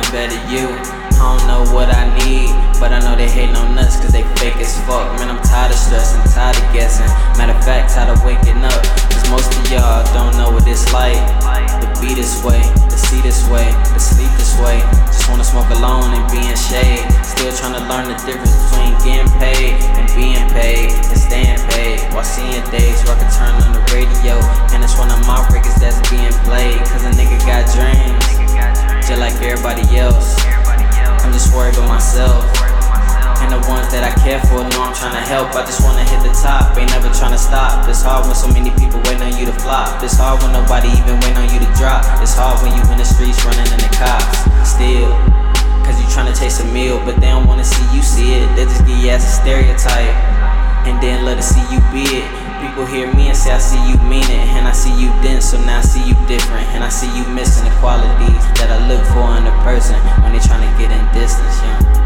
better you. I don't know what I need, but I know they hating on us cause they fake as fuck. Man, I'm tired of stressing, tired of guessing. Matter of fact, tired of waking up, cause most of y'all don't know what it's like to be this way, to see this way, to sleep this way. Just wanna smoke alone and be in shade. Still trying to learn the difference between getting paid and being paid and staying paid. While seeing days where I can turn on the radio and it's one of my records that's being played. Cause a nigga got dreams, just like everybody else. I'm just worried about myself and the ones that I care for know I'm trying to help. I just wanna hit the top, ain't never trying to stop. It's hard when so many people waiting on you to flop. It's hard when nobody even waiting on you to drop. It's hard when you in the streets running in the cops. Still, cause you trying to chase a meal, but they don't wanna see you see it. They just give you as a stereotype and then let it see you be it. People hear me and say I see you mean it, and I see you dense, so now I see you different. And I see you missing the qualities that I look for in a person when they tryna get in distance, yeah.